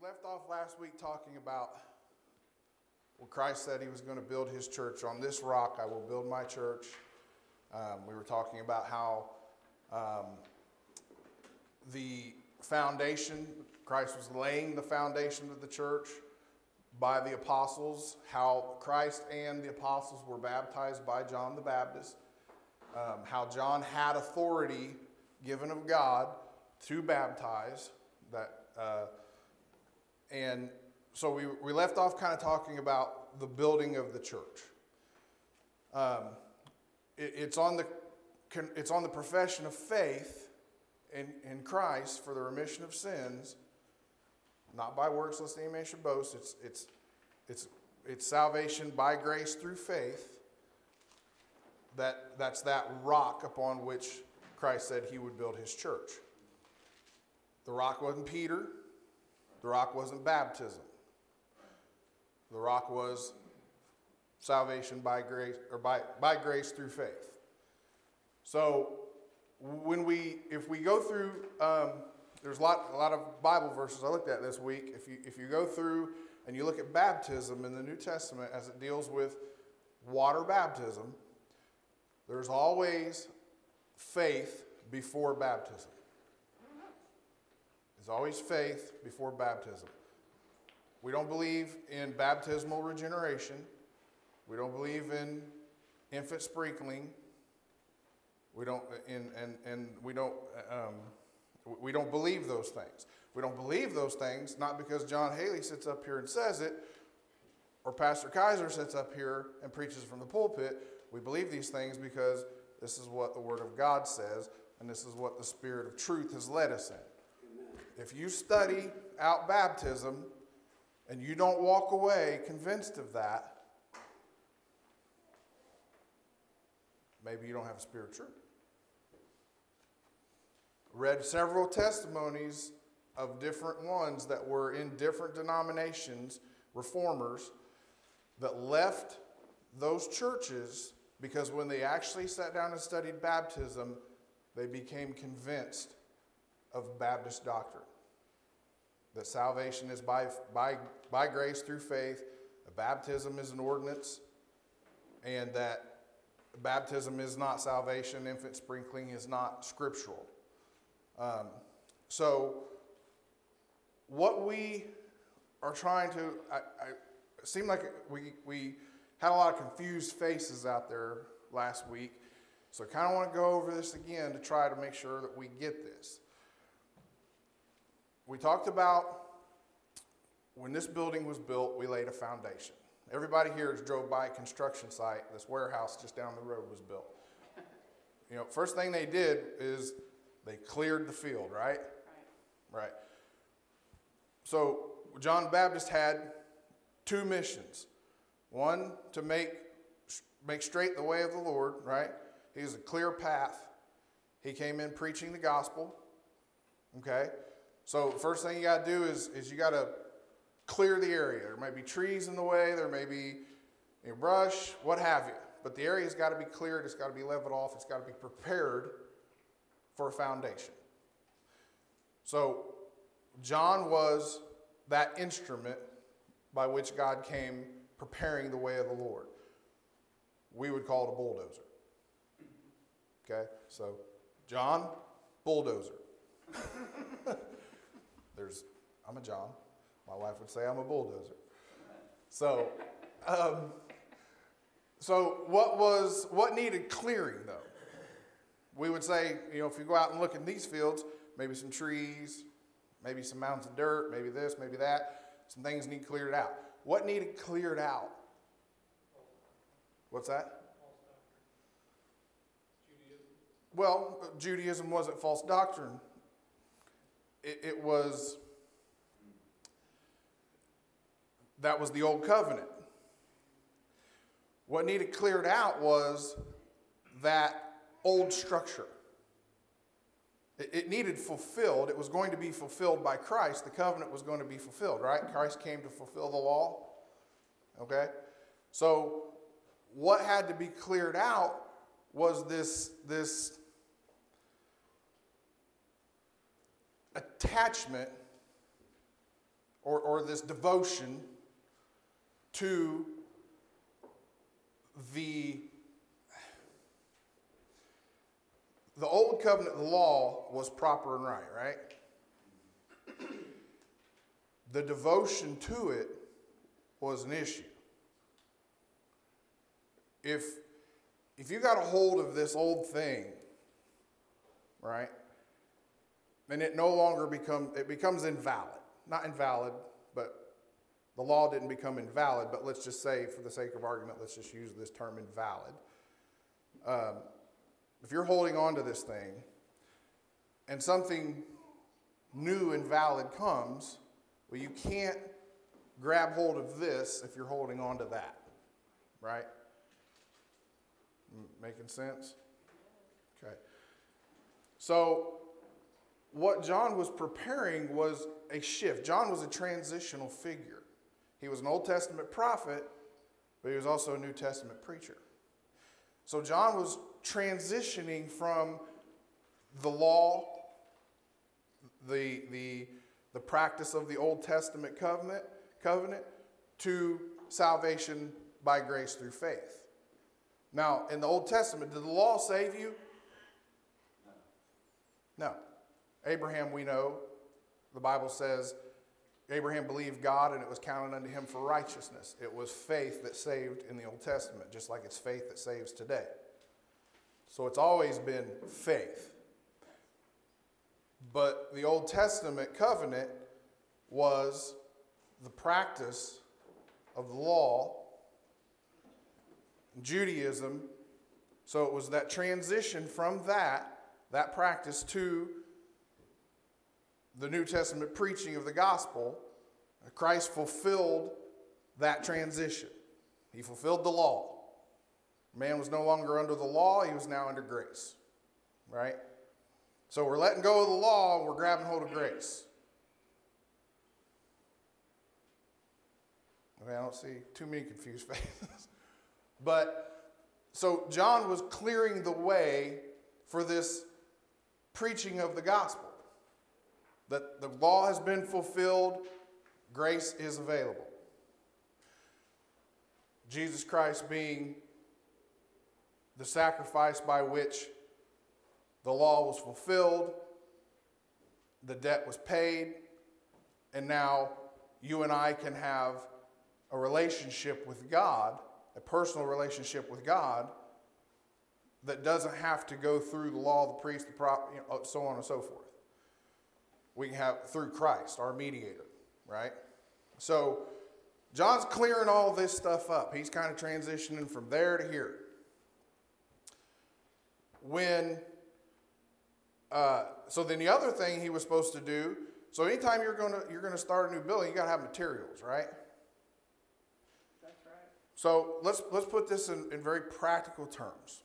left off last week talking about when Christ said he was going to build his church. On this rock I will build my church. We were talking about how the foundation, Christ was laying the foundation of the church by the apostles, how Christ and the apostles were baptized by John the Baptist, how John had authority given of God to baptize, and so we left off kind of talking about the building of the church. It's on the profession of faith in Christ for the remission of sins, not by works lest any man should boast. It's salvation by grace through faith. That's that rock upon which Christ said he would build his church. The rock wasn't Peter. The rock wasn't baptism. The rock was salvation by grace, or by grace through faith. So if we go through, there's a lot of Bible verses I looked at this week. If you go through and you look at baptism in the New Testament as it deals with water baptism, there's always faith before baptism. There's always faith before baptism. We don't believe in baptismal regeneration. We don't believe in infant sprinkling. We don't we don't believe those things. We don't believe those things not because John Haley sits up here and says it, or Pastor Kaiser sits up here and preaches from the pulpit. We believe these things because this is what the Word of God says, and this is what the Spirit of truth has led us in. If you study out baptism and you don't walk away convinced of that, maybe you don't have a spirit of truth. Read several testimonies of different ones that were in different denominations, reformers, that left those churches because when they actually sat down and studied baptism, they became convinced of Baptist doctrine. That salvation is by grace through faith, that baptism is an ordinance, and that baptism is not salvation, infant sprinkling is not scriptural. So what we are trying to, it seemed like we had a lot of confused faces out there last week, so I kind of want to go over this again to try to make sure that we get this. We talked about when this building was built, we laid a foundation. Everybody here has drove by a construction site. This warehouse just down the road was built. First thing they did is they cleared the field, right? Right. So John the Baptist had two missions. One, to make straight the way of the Lord, right? He was a clear path. He came in preaching the gospel. Okay? So the first thing you got to do is you got to clear the area. There may be trees in the way. There may be brush, what have you. But the area's got to be cleared. It's got to be leveled off. It's got to be prepared for a foundation. So John was that instrument by which God came preparing the way of the Lord. We would call it a bulldozer. Okay? So John, bulldozer. I'm a John. My wife would say I'm a bulldozer. So what needed clearing though? We would say, if you go out and look in these fields, maybe some trees, maybe some mounds of dirt, maybe this, maybe that. Some things need cleared out. What needed cleared out? What's that? Judaism. Well, Judaism wasn't false doctrine. That was the old covenant. What needed cleared out was that old structure. It needed fulfilled. It was going to be fulfilled by Christ. The covenant was going to be fulfilled, right? Christ came to fulfill the law. Okay? So what had to be cleared out was this attachment or this devotion to the old covenant, the law was proper and right? The devotion to it was an issue. If you got a hold of this old thing, right, and it no longer becomes invalid. Not invalid, but the law didn't become invalid, but let's just say, for the sake of argument, let's just use this term invalid. If you're holding on to this thing and something new and valid comes, well, you can't grab hold of this if you're holding on to that, right? Making sense? Okay. So what John was preparing was a shift. John was a transitional figure. He was an Old Testament prophet, but he was also a New Testament preacher. So John was transitioning from the law, the practice of the Old Testament covenant to salvation by grace through faith. Now, in the Old Testament, did the law save you? No. Abraham, we know, the Bible says, Abraham believed God and it was counted unto him for righteousness. It was faith that saved in the Old Testament, just like it's faith that saves today. So it's always been faith. But the Old Testament covenant was the practice of the law, Judaism. So it was that transition from that practice to the New Testament preaching of the gospel. Christ fulfilled that transition. He fulfilled the law. Man was no longer under the law, he was now under grace. Right? So we're letting go of the law and we're grabbing hold of grace. Okay, I don't see too many confused faces. But so John was clearing the way for this preaching of the gospel. That the law has been fulfilled, grace is available. Jesus Christ being the sacrifice by which the law was fulfilled, the debt was paid, and now you and I can have a relationship with God, a personal relationship with God, that doesn't have to go through the law, the priest, the prophet, so on and so forth. We can have through Christ, our mediator, right? So John's clearing all this stuff up. He's kind of transitioning from there to here. So then the other thing he was supposed to do, so anytime you're gonna start a new building, you gotta have materials, right? That's right. So let's put this in very practical terms.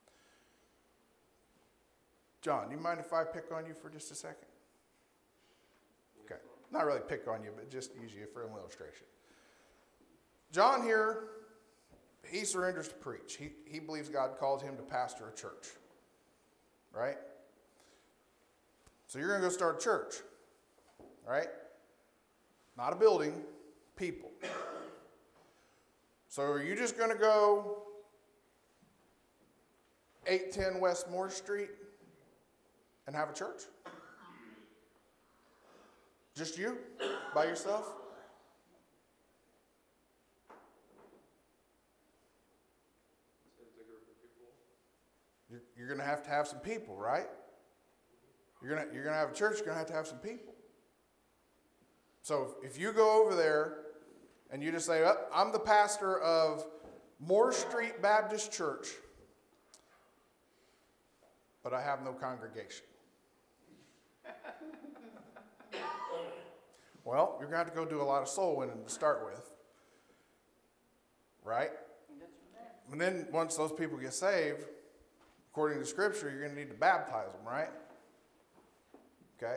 John, do you mind if I pick on you for just a second? Okay. Not really pick on you, but just use you for an illustration. John here, he surrenders to preach. He believes God called him to pastor a church. Right? So you're going to go start a church. Right? Not a building, people. So are you just going to go 810 West Moore Street and have a church? Just you? By yourself? You're going to have some people, right? You're going to have a church, you're going to have some people. So if you go over there and you just say, oh, I'm the pastor of Moore Street Baptist Church, but I have no congregation. Well, you're going to have to go do a lot of soul winning to start with. Right? And then once those people get saved, according to Scripture, you're going to need to baptize them, right? Okay?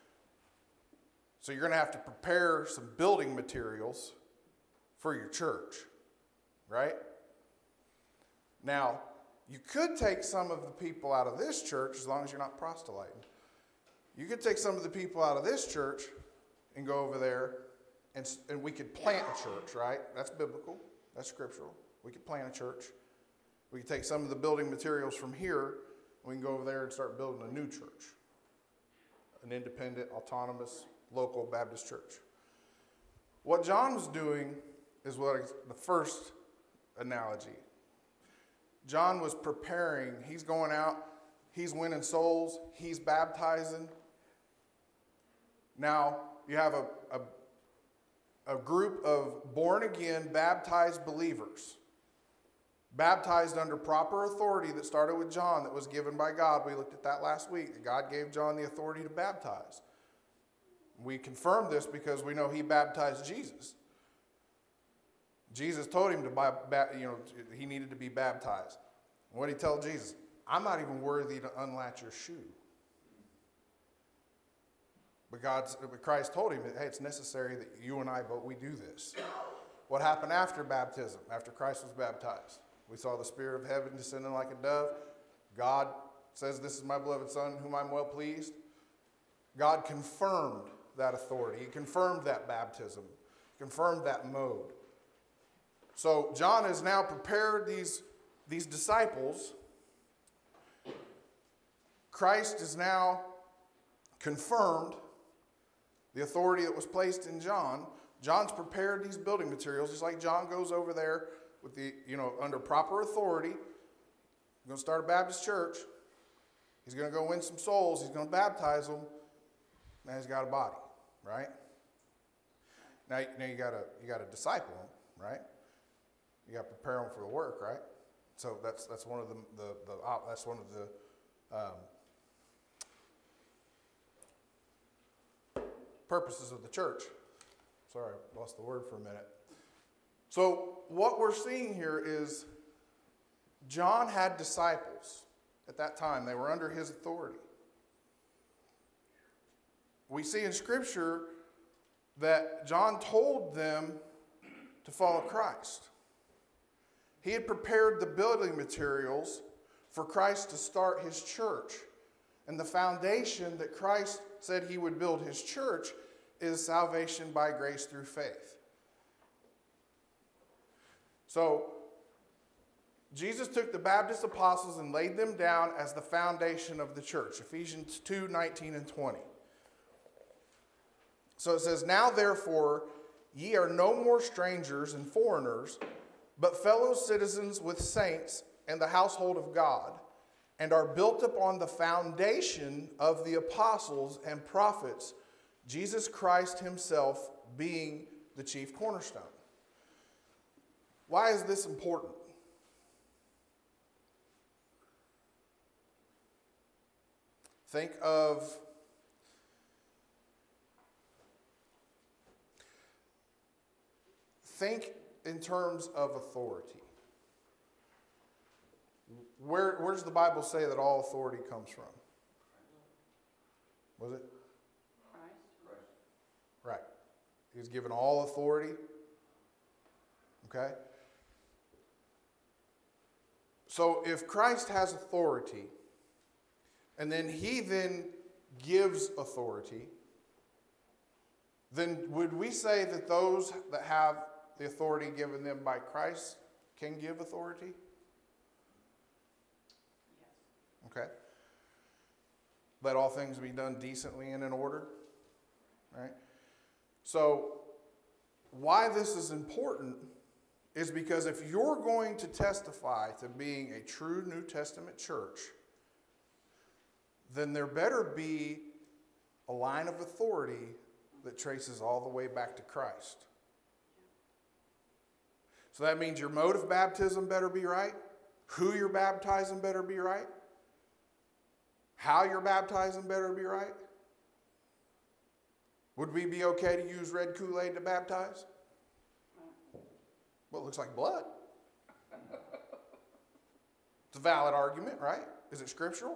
So you're going to have to prepare some building materials for your church, right? Now, you could take some of the people out of this church, as long as you're not proselyting. You could take some of the people out of this church and go over there and we could plant a church, right? That's biblical. That's scriptural. We could plant a church. We could take some of the building materials from here. We can go over there and start building a new church. An independent, autonomous, local Baptist church. What John was doing is the first analogy. John was preparing. He's going out. He's winning souls. He's baptizing. Now, you have a group of born-again, baptized believers, baptized under proper authority that started with John, that was given by God. We looked at that last week, that God gave John the authority to baptize. We confirm this because we know he baptized Jesus. Jesus told him he needed to be baptized. What did he tell Jesus? I'm not even worthy to unlatch your shoe. But Christ told him, hey, it's necessary that you and I we do this. What happened after baptism, after Christ was baptized? We saw the Spirit of heaven descending like a dove. God says, this is my beloved Son, whom I'm well pleased. God confirmed that authority. He confirmed that baptism, confirmed that mode. So John has now prepared these disciples. Christ is now confirmed the authority that was placed in John. John's prepared these building materials, just like John goes over there with under proper authority. He's going to start a Baptist church. He's going to go win some souls. He's going to baptize them. Now he's got a body, right? Now you got to disciple them, right? You got to prepare them for the work, right? So that's one of the purposes of the church. Sorry, I lost the word for a minute. So what we're seeing here is John had disciples at that time. They were under his authority. We see in Scripture that John told them to follow Christ. He had prepared the building materials for Christ to start his church. And the foundation that Christ said he would build his church is salvation by grace through faith. So, Jesus took the Baptist apostles and laid them down as the foundation of the church. Ephesians 2, 19 and 20. So it says, now therefore, ye are no more strangers and foreigners, but fellow citizens with saints and the household of God, and are built upon the foundation of the apostles and prophets, Jesus Christ himself being the chief cornerstone. Why is this important? Think in terms of authority. Where does the Bible say that all authority comes from? Was it? Christ. Right. He's given all authority. Okay? So if Christ has authority, and then he gives authority, then would we say that those that have the authority given them by Christ can give authority? Yes. Okay. Let all things be done decently and in order. Right? So, why this is important is because if you're going to testify to being a true New Testament church, then there better be a line of authority that traces all the way back to Christ. So that means your mode of baptism better be right. Who you're baptizing better be right. How you're baptizing better be right. Would we be okay to use red Kool-Aid to baptize? Well, it looks like blood. It's a valid argument, right? Is it scriptural?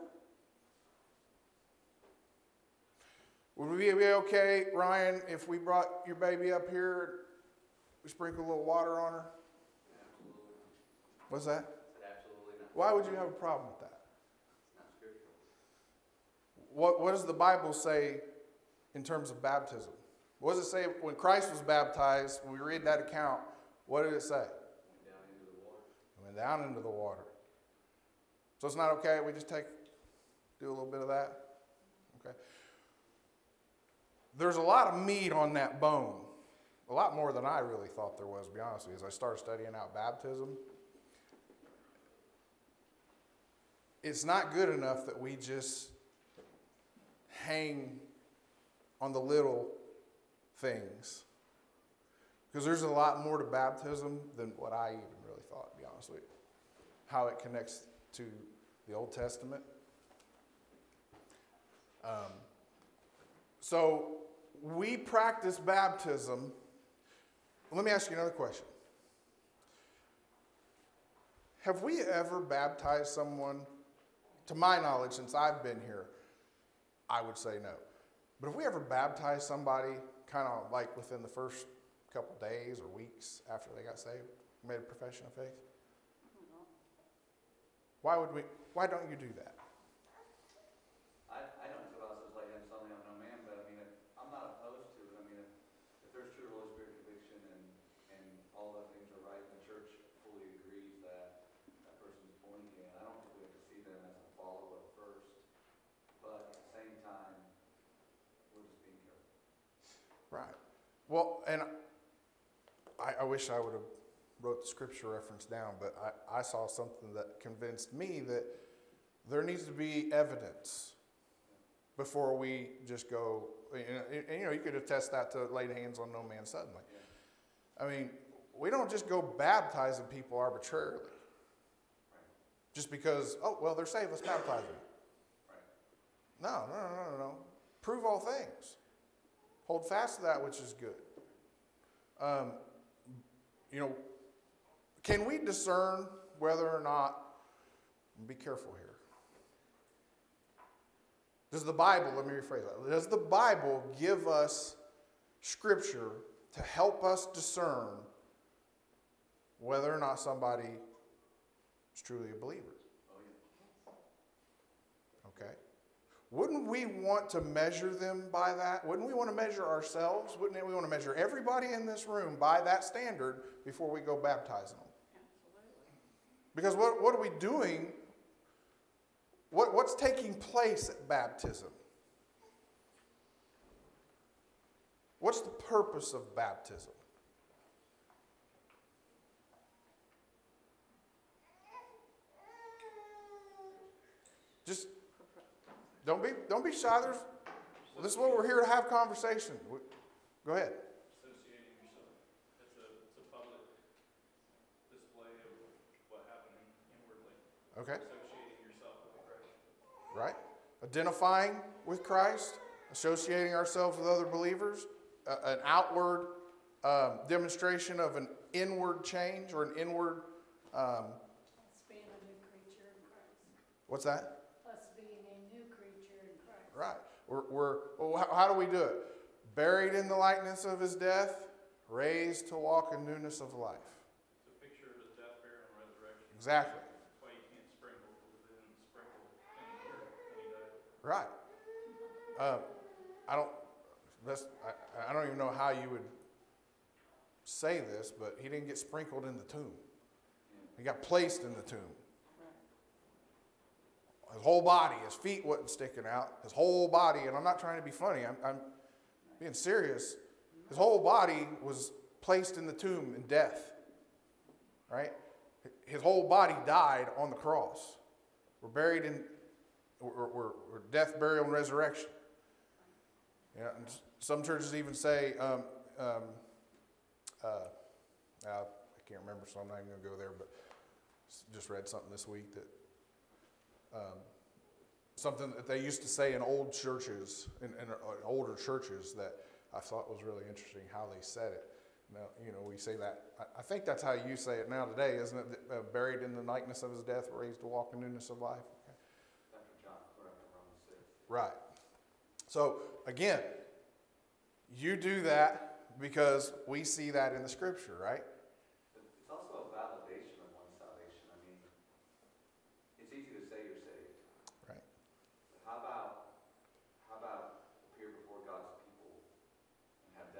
Would we be okay, Ryan, if we brought your baby up here, we sprinkle a little water on her? Absolutely not. What's that? Absolutely not. Why would you have a problem with that? It's not scriptural. What does the Bible say in terms of baptism? What does it say when Christ was baptized? When we read that account, what did it say? Went down into the water. It went down into the water. So it's not okay. We just do a little bit of that. Okay. There's a lot of meat on that bone. A lot more than I really thought there was, to be honest with you, as I started studying out baptism. It's not good enough that we just hang on the little things. Because there's a lot more to baptism than what I even really thought, to be honest with you. How it connects to the Old Testament. So we practice baptism. Let me ask you another question. Have we ever baptized someone? To my knowledge, since I've been here, I would say no. But have we ever baptized somebody kind of like within the first couple days or weeks after they got saved, made a profession of faith? Why don't you do that? I don't feel I was just laying something on no man, but I mean, I'm not opposed to it. I mean, if there's true Holy Spirit conviction and all the things are right, and the church fully agrees that that person's born again, I don't think we have to see them as a follower first. But at the same time, we're just being careful. Right. Well, and I wish I would have wrote the scripture reference down, but I saw something that convinced me that there needs to be evidence before we just go, and you could attest that to lay hands on no man suddenly. I mean, we don't just go baptizing people arbitrarily. Just because, oh, well, they're saved, let's baptize them. No. Prove all things. Hold fast to that which is good. Can we discern whether or not, be careful here. Does the Bible, let me rephrase that, does the Bible give us scripture to help us discern whether or not somebody is truly a believer? Okay. Wouldn't we want to measure them by that? Wouldn't we want to measure ourselves? Wouldn't we want to measure everybody in this room by that standard before we go baptizing them? Absolutely. Because what are we doing? What's taking place at baptism? What's the purpose of baptism? Just don't be shy. This is what we're here to have conversation. Go ahead. Associating yourself. It's a public display of what happened inwardly. Okay. Associating yourself with Christ. Right. Identifying with Christ, associating ourselves with other believers, an outward demonstration of an inward change or an inward. Us being a new creature in Christ. What's that? Us being a new creature in Christ. Right. How do we do it? Buried in the likeness of his death, raised to walk in newness of life. It's a picture of his death, burial, and resurrection. Exactly. That's why you can't sprinkle, because it didn't sprinkle in the earth when he died. Right. I don't even know how you would say this, but he didn't get sprinkled in the tomb. He got placed in the tomb. His whole body, his feet wasn't sticking out. His whole body, and I'm not trying to be funny, I'm being serious. His whole body was placed in the tomb in death. Right? His whole body died on the cross. We're buried in we're death, burial, and resurrection. Yeah, and some churches even say, I can't remember, so I'm not even going to go there, but just read something this week that something that they used to say in old churches, in older churches, that I thought was really interesting how they said it. Now, we say that. I think that's how you say it now today, isn't it? Buried in the likeness of his death, raised to walk in newness of life. Okay. After John, or after Romans 6. Right. So, again, you do that because we see that in the scripture, right? It's also a validation of one's salvation. I mean, it's easy to say you're saved. Right. But how about appear before God's people and have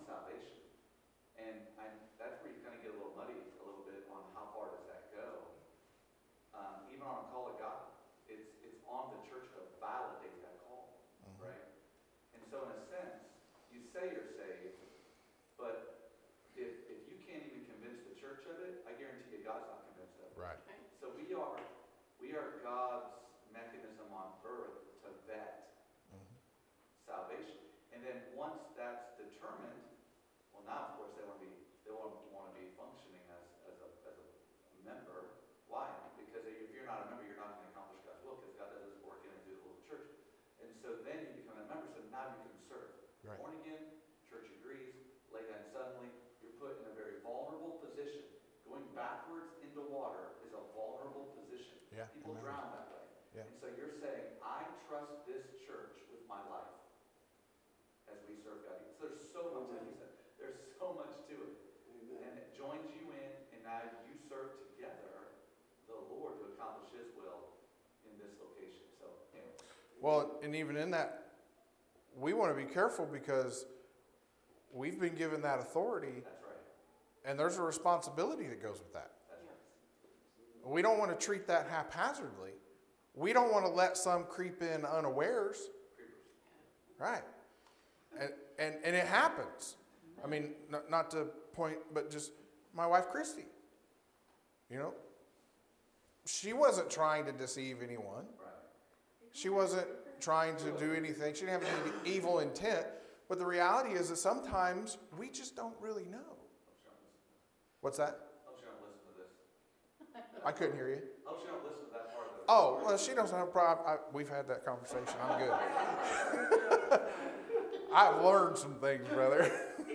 salvation. And that's where you kind of get a little muddy a little bit on how far does that go. Even on a call of God, it's on the church to validate that call, right? And so in a sense, you say you're saved, but if you can't even convince the church of it, I guarantee you God's not convinced of it. Right. So we are God's mechanism on earth to vet salvation. And then once that's determined, well, now of course they want to be functioning as a member. Why? Because if you're not a member, you're not going to accomplish God's will, because God does His work in and through the little church. And so then you become a member, so now you can serve. Right. Born again, church agrees, then suddenly you're put in a very vulnerable position. Going backwards into water is a vulnerable position. Yeah, People amen. drown that way. Yeah. And so you're saying, I trust this church with my life as we serve God. So there's so much, like you said, there's so much to it. And it joins you in, and now you serve together the Lord to accomplish His will in this location. So, anyway. Well, and even in that, we want to be careful because we've been given that authority, That's right. and there's a responsibility that goes with that. That's right. We don't want to treat that haphazardly. We don't want to let some creep in unawares. Creepers. Right. And it happens. I mean, not to point, but just my wife, Christy. You know, she wasn't trying to deceive anyone. Right. She wasn't trying to do anything. She didn't have any evil intent. But the reality is that sometimes we just don't really know. What's that? Hope she don't listen to this. I couldn't hear you. Hope she don't listen to that part of the Oh, well, she doesn't have a problem. We've had that conversation. I'm good. I've learned some things, brother.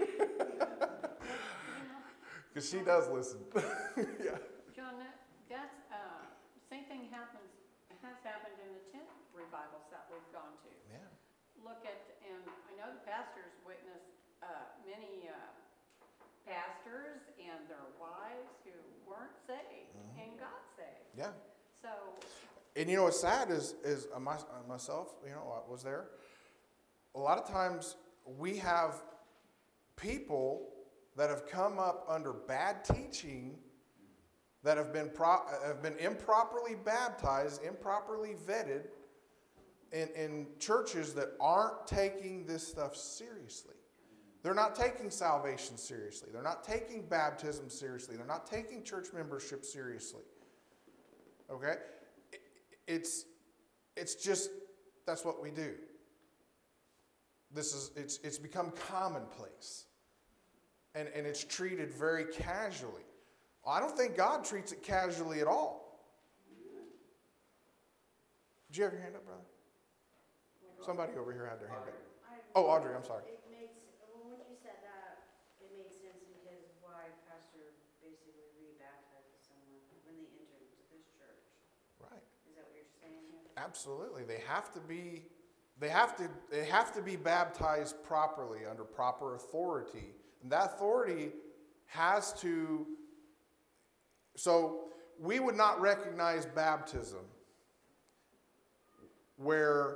Because she does listen. Yeah. John, that's, same thing has happened in the tent revivals that we've gone to. Yeah. Look at, and I know the pastors witnessed many pastors and their wives who weren't saved and got saved. Yeah. So, And you know what's sad is myself, you know, I was there. A lot of times we have people that have come up under bad teaching, that have been improperly baptized, improperly vetted in churches that aren't taking this stuff seriously. They're not taking salvation seriously. They're not taking baptism seriously. They're not taking church membership seriously. Okay? It's just, that's what we do. It's become commonplace. And it's treated very casually. I don't think God treats it casually at all. Did you have your hand up, brother? Somebody over here had their hand up. Oh, Audrey, I'm sorry. When you said that, it made sense because why pastor basically rebaptizes someone when they enter into this church. Right. Is that what you're saying here? Absolutely. They have to be baptized properly under proper authority. And that authority has to, so we would not recognize baptism where,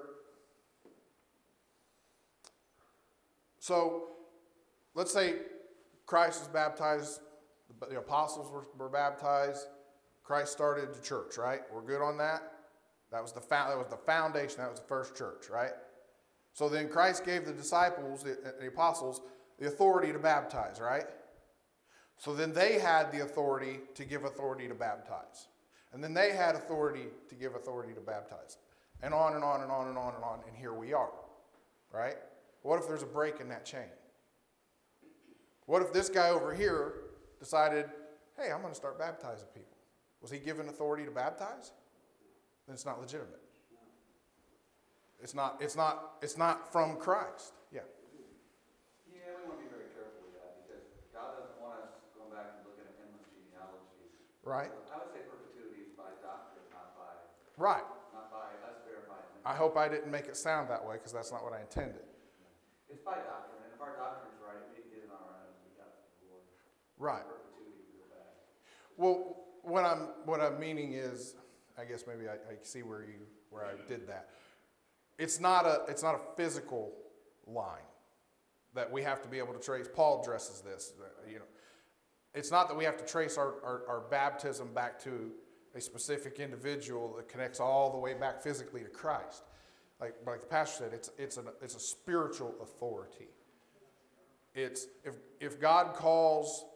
so let's say Christ was baptized, the apostles were baptized, Christ started the church, right? We're good on that? That was the foundation, that was the first church, right? So then Christ gave the disciples, the apostles, the authority to baptize, right? So then they had the authority to give authority to baptize. And then they had authority to give authority to baptize. And on and on and on and on and on, and here we are, right? What if there's a break in that chain? What if this guy over here decided, hey, I'm going to start baptizing people? Was he given authority to baptize? Then it's not legitimate. It's not from Christ. Yeah. Yeah, we want to be very careful with that because God doesn't want us going back and looking at endless genealogies. Right. I would say perpetuity is by doctrine, not by Right. us verifying. I hope I didn't make it sound that way because that's not what I intended. It's by doctrine, and if our doctrine's right, we get it on our own. We got it from the Lord. Right. Perpetuity we go back. Well, what I'm meaning is, I guess maybe I see where I did that. It's not a physical line. that we have to be able to trace. Paul addresses this. You know, it's not that we have to trace our baptism back to a specific individual that connects all the way back physically to Christ. Like the pastor said, it's a spiritual authority. It's if God calls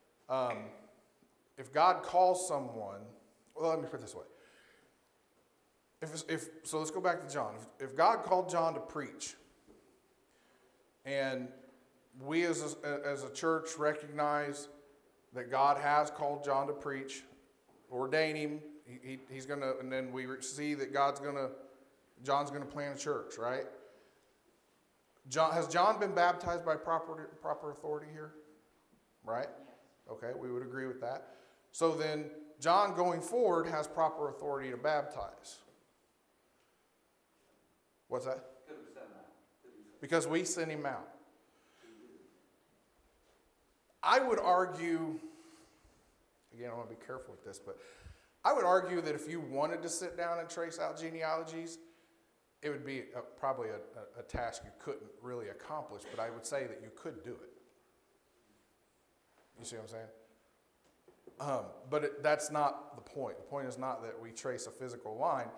someone. Well, let me put it this way. So let's go back to John. If God called John to preach, and we as a church recognize that God has called John to preach, ordain him, he's gonna, and then we see that John's gonna plant a church, right? Has John been baptized by proper authority here? Right? Okay, we would agree with that. So then, John going forward has proper authority to baptize. What's that? Could have said that. Because we sent him out. I would argue, again, I want to be careful with this, but I would argue that if you wanted to sit down and trace out genealogies, it would be probably a task you couldn't really accomplish, but I would say that you could do it. You see what I'm saying? But that's not the point. The point is not that we trace a physical line,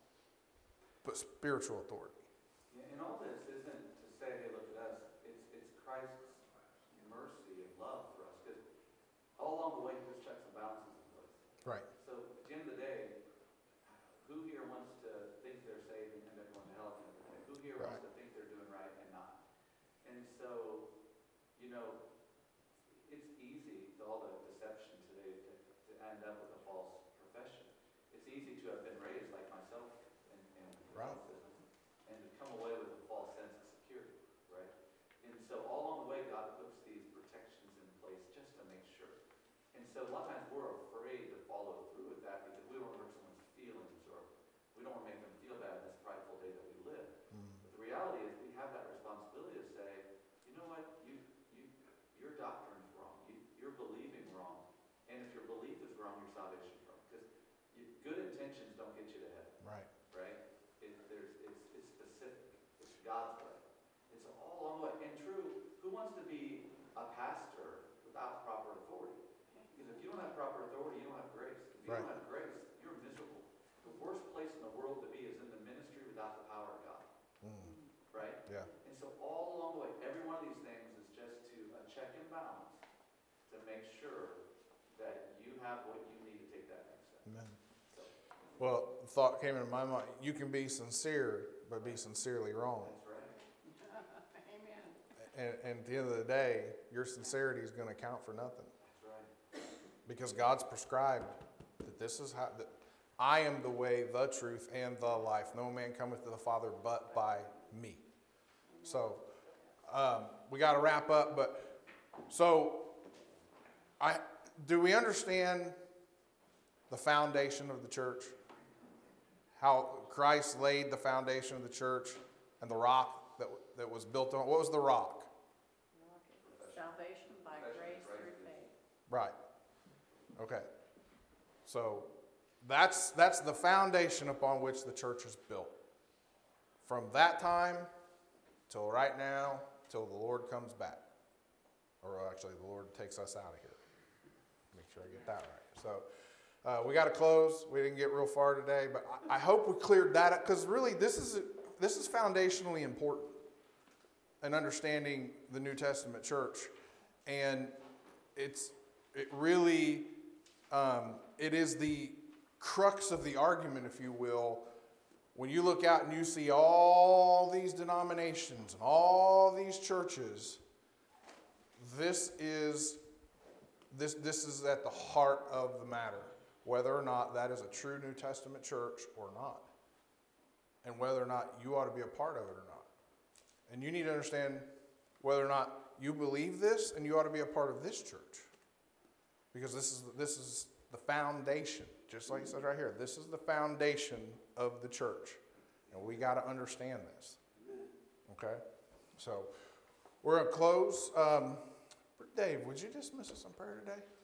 but spiritual authority. Yeah, and all this isn't to say, hey, look at us. It's Christ's mercy and love for us. Because all along the way, he puts checks and balances in place. Right. So at the end of the day, who here wants to think they're saved and end up going to hell at the end of the day? Who here wants to think they're doing right and not? And so, you know, it's easy with all the deception today to end up with a false profession. It's easy to have been raised like myself in Catholicism and to come away with a false sense of security, right? And so all along the way, God puts these protections in place just to make sure. And so a lot of times we're afraid to follow through with that because we don't want to hurt someone's feelings or we don't want to make them feel bad in this prideful day that we live. But the reality is we have that responsibility to say, you know what, your doctrine's wrong. You're believing wrong. And if your belief is wrong, your salvation's wrong. Because good intentions don't get you to heaven. Right. Right? It's specific. It's God's way. It's all along the way. And true, who wants to be a pastor without proper authority? Because if you don't have proper authority, you don't have grace. If you Right. don't have grace, you're miserable. The worst place in the world to be is in the ministry without the power of God. Right? Yeah. And so all along the way, every one of these things is just to a check and balance to make sure that you have what you need to take that next step. Amen. So, Well, the thought came into my mind, you can be sincere, but be sincerely wrong. that's right. Amen. And at the end of the day, your sincerity is going to count for nothing. That's right. Because God's prescribed that this is how, that I am the way, the truth, and the life. No man cometh to the Father but by me. So, we got to wrap up, but so do we understand the foundation of the church? How Christ laid the foundation of the church and the rock that was built on. What was the rock? Salvation by grace through faith. Right. Okay. So that's the foundation upon which the church is built. From that time till right now, till the Lord comes back. Or actually, the Lord takes us out of here. Make sure I get that right. So we got to close. We didn't get real far today, but I hope we cleared that up, because really this is foundationally important in understanding the New Testament church. And it is the crux of the argument, if you will. When you look out and you see all these denominations and all these churches, this is at the heart of the matter, whether or not that is a true New Testament church or not, and whether or not you ought to be a part of it or not. And you need to understand whether or not you believe this, and you ought to be a part of this church, because this is the foundation. Just like it says right here, this is the foundation of the church. And we got to understand this. Okay? So, we're going to close. Dave, would you dismiss us in prayer today?